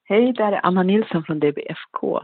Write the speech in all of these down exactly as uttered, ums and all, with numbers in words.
Hej, där är Anna Nilsson från D B F K.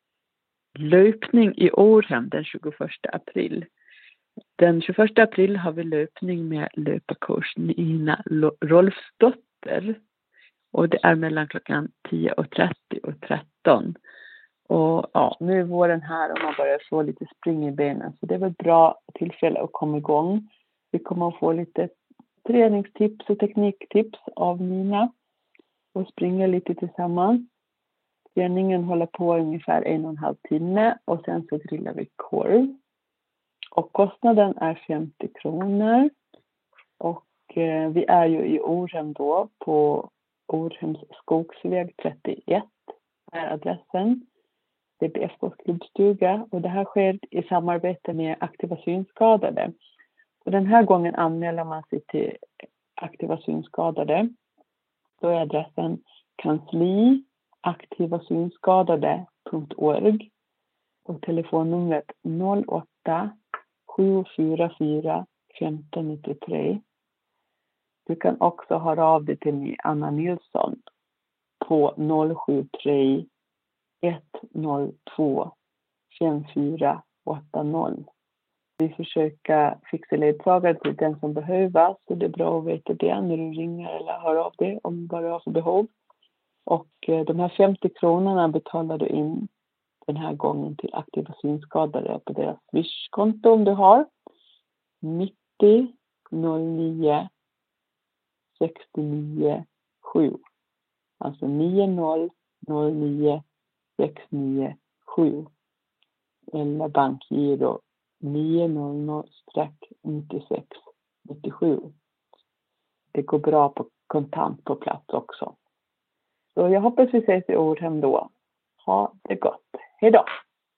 Löpning i Århem den tjugoförsta april. Den tjugoförsta april har vi löpning med löparkurs Nina Rolfsdotter. Och det är mellan klockan tio och trettio och tretton. Och ja, nu är våren här och man börjar få lite spring i benen. Så det är väl bra tillfälle att komma igång. Vi kommer att få lite träningstips och tekniktips av Nina. Och springa lite tillsammans. Träningen håller på ungefär en och en halv timme. Och sen så grillar vi korv. Och kostnaden är femtio kronor. Och eh, vi är ju i Århem då på Århems skogsväg trettioett. Är adressen. D B F K:s klubbstuga. Och det här sker i samarbete med Aktiva synskadade. Och den här gången anmäler man sig till Aktiva synskadade. Då är adressen kansli aktivasynskadade punkt org och telefonnumret noll åtta sju fyra fyra femton nittiotre. Du kan också höra av dig till mig, Anna Nilsson, på noll sju tre ett noll två fem fyra åtta noll. Vi försöker fixa ledsagare till den som behöver, så det är bra att veta det när du ringer eller hör av dig om vad du har för behov. Och de här femtio kronorna betalar du in den här gången till Aktiva synskadade på deras Swish-konto om du har. nittio noll nio sextionio sju. Alltså nio noll noll nio sextionio sju. Eller bankgiro nio noll noll nittiosex nittiosju. Det går bra på kontant på plats också. Så jag hoppas vi ses i Århem då. Ha det gott. Hej då!